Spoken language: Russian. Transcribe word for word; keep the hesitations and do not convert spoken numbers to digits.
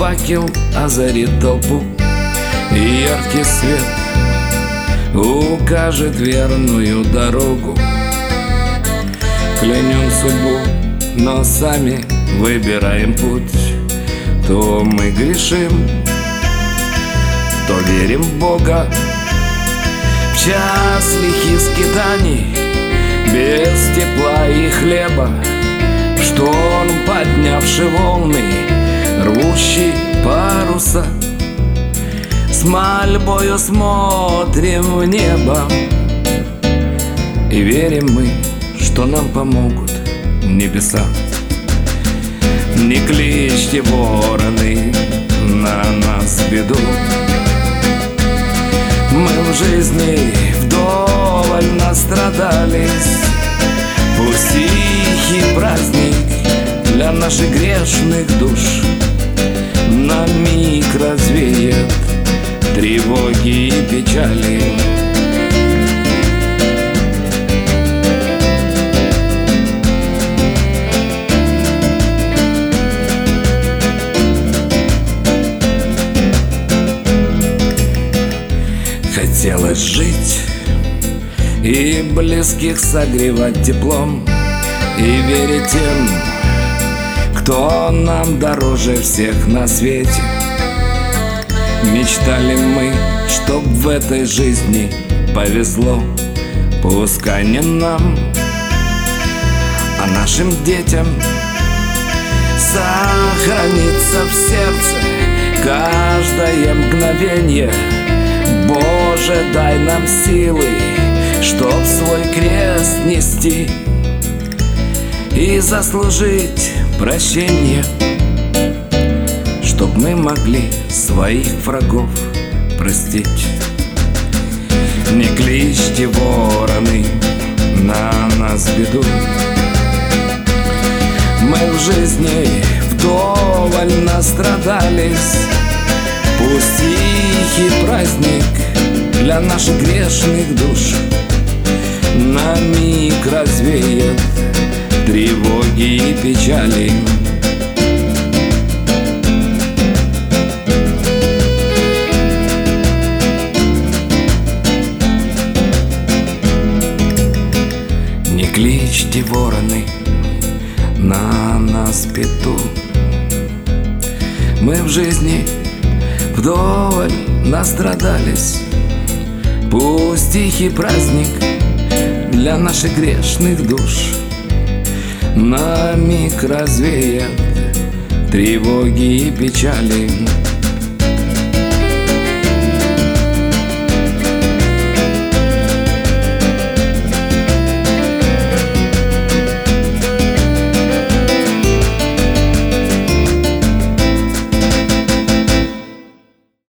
факел озарит толпу, и яркий свет укажет верную дорогу. Клянем судьбу, но сами выбираем путь. То мы грешим, то верим в Бога. В час лихих скитаний, без тепла и хлеба, в шторм поднявший волны, рвущий паруса, с мольбою смотрим в небо и верим мы, что нам помогут небеса. Не кличьте, вороны, на нас беду. Мы в жизни вдоволь настрадались. Пусть тихий праздник для наших грешных душ на миг развеет тревоги и печали. Хотелось жить и близких согревать теплом, и верить тем, кто нам дороже всех на свете. Мечтали мы, чтоб в этой жизни повезло, пускай не нам, а нашим детям. Сохранится в сердце каждое мгновенье. Боже, дай нам силы, чтоб свой крест нести и заслужить прощение, чтоб мы могли своих врагов простить. Не кличьте, вороны, на нас беду. Мы в жизни вдоволь настрадались. Пусть тихий праздник для наших грешных душ на миг развеет тревоги и печали. Не кличьте, вороны, на нас беду. Мы в жизни вдоволь настрадались. Пусть тихий праздник для наших грешных душ на миг развеет тревоги и печали.